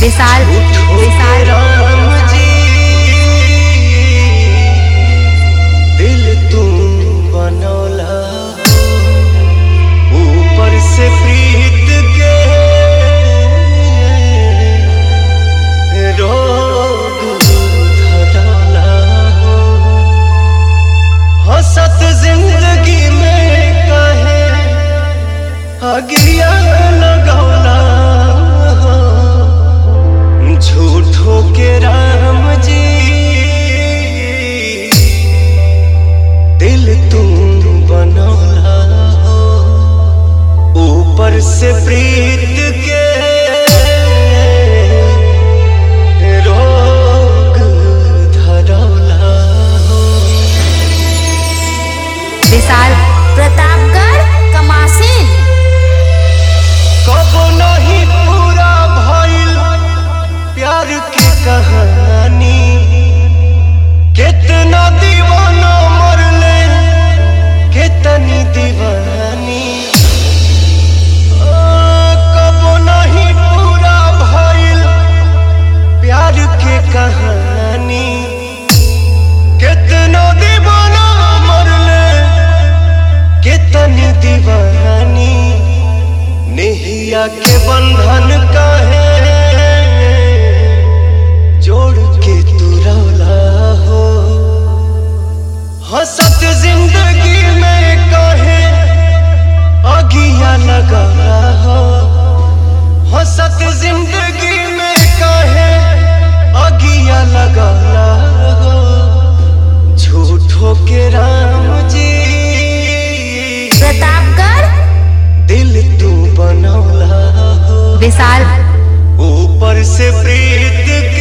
विशाल विशाल राम जी दिल तुम बनौला ऊपर से प्रीत के रोग धरौला हंसत जिंदगी में कहे अगिया लगौला झूठो के राम जी दिल तुम बनौला हो ऊपर से प्रीत के रोग धरौला हो। विशाल प्रतापगढ़ कमासिन कबो नहीं पूरा भइल प्यार की कहानी कितना दीवाना मरले कितनी दीवानी कबो नहीं पूरा भइल प्यार की कहानी कितना दीवाना मरले कितनी दीवानी नेहिया के बंधन काहे जोड़ के तू रौला हो हंसत जिंदगी में काहे अगिया लगा हो हंसत जिंदगी में काहे अगिया लगा हो झूठो के राम जी प्रतापगढ़ दिल तू बनौला हो विशाल ऊपर से प्रीत